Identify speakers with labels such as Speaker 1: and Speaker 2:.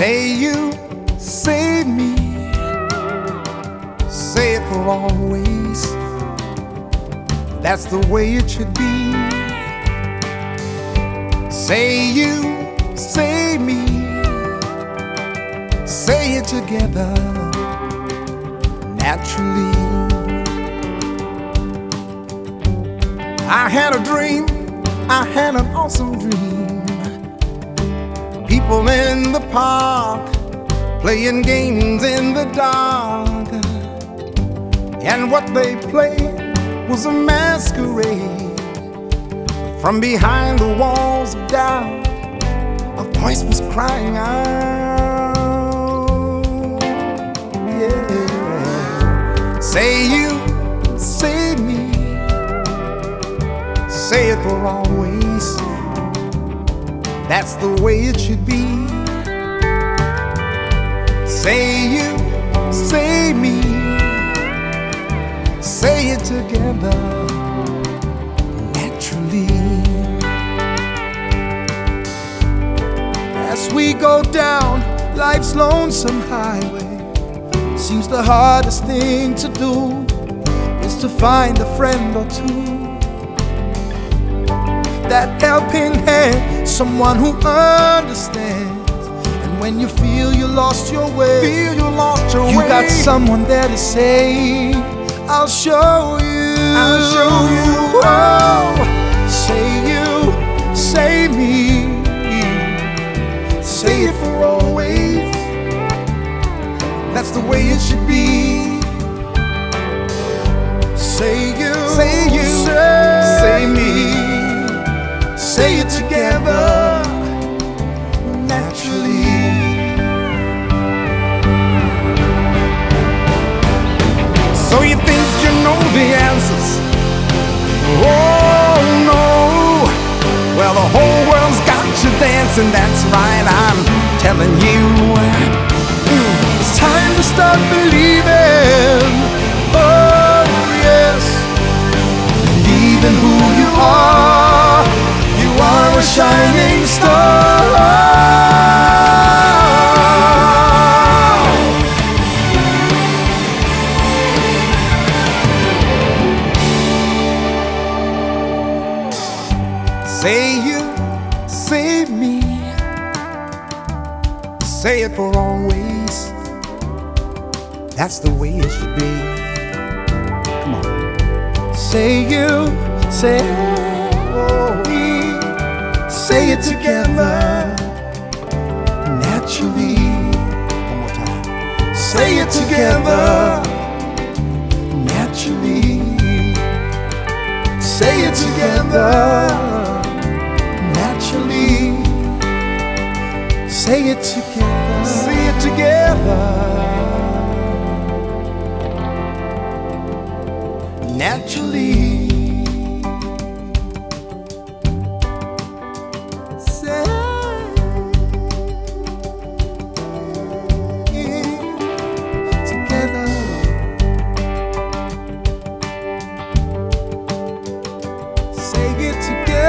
Speaker 1: Say you save me, say it for always. That's the way it should be. Say you save me, say it together naturally. I had a dream, I had an awesome dream. People in the park playing games in the dark, and what they played was a masquerade. From behind the walls of doubt, a voice was crying out, yeah. Say you save me, say it for always. That's the way it should be. Say you save me, say it together naturally. As we go down life's lonesome highway, seems the hardest thing to do is to find a friend or two, that helping hand, someone who understands. And when you feel you lost your way, you got someone there to say, I'll show you, I'll show you. Oh, say you, say me, say it for always. That's the way it should be. Say you, say me, say it together naturally. So you think you know the answers? Oh no. Well, the whole world's got you dancing, that's right, I'm telling you. It's time to start believing. Oh yes, believe in who you are. You are a shining star. Say you save me, say it for always. That's the way it should be. Come on. Say you, say say it together naturally. One more time. Say it together naturally. Say it together naturally. Say it together. Say it together naturally. Together.